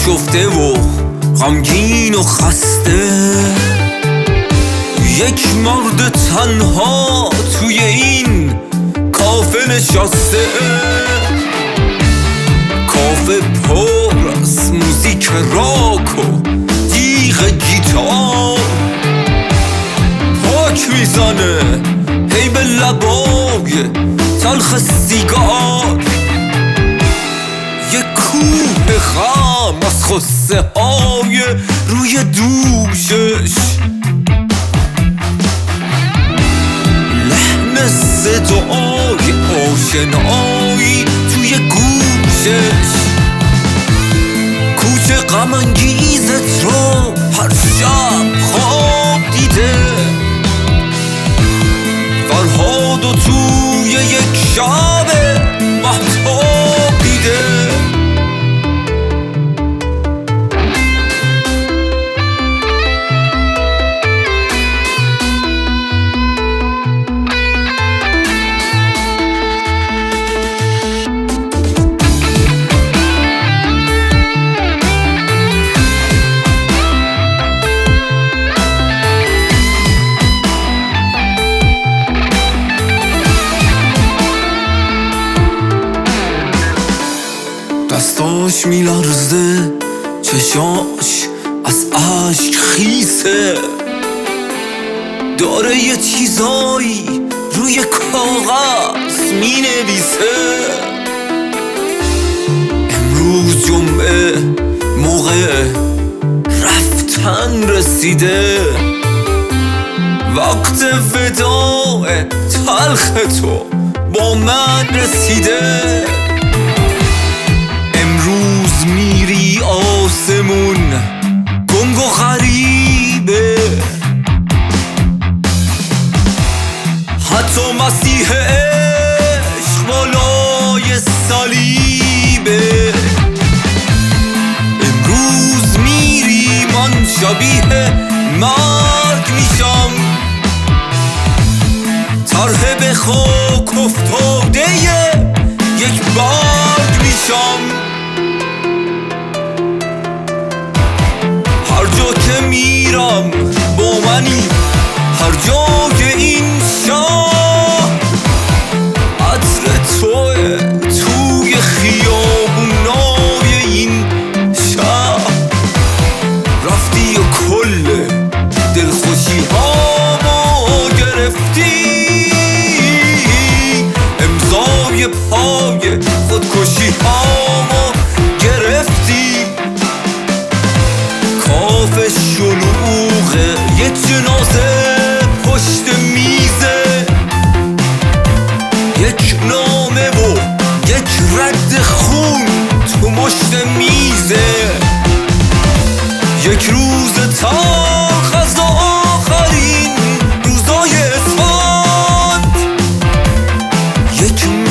آشفته و غمگین و خسته، یک مرد تنها توی این کافه نشسته، کافه پر از موزیک راک و دیغ گیتار، پاک میزنه هی به لبای تلخ سیگار، یک کوه غم از خسته های روی دوشش، لحن صدای آشنایی توی گوشش، کوچه غم انگیزت رو هر شب خواب دیده، فرهاد و توی یک شب مهتاب دیده. دستاش میلرزه، چشاش از عشق خیسه، داره یه چیزایی روی کاغذ مینویسه. امروز جمعه موقع رفتن رسیده، وقت وداع تلخ تو با من رسیده. امروز میری آسمون گنگ و غریبه، حتی مسیح عشق بالای صلیبه. امروز میری من شبیه مرگ میشم، طرح به خاک افتاده یک برگ میشم. هر جا که میرم با منی، هر جای این شهر عطر توه توی خیابونای این شهر. رفتی و کل دلخوشی هامو گرفتی، امضای پای خودکشی هامو گرفتی. کافه شلوغه، یه جنازه پشت میزه، یک نامه و یک رد خون تو مشت میزه. یک روز تلخ از آخرین روزای اسفند، یک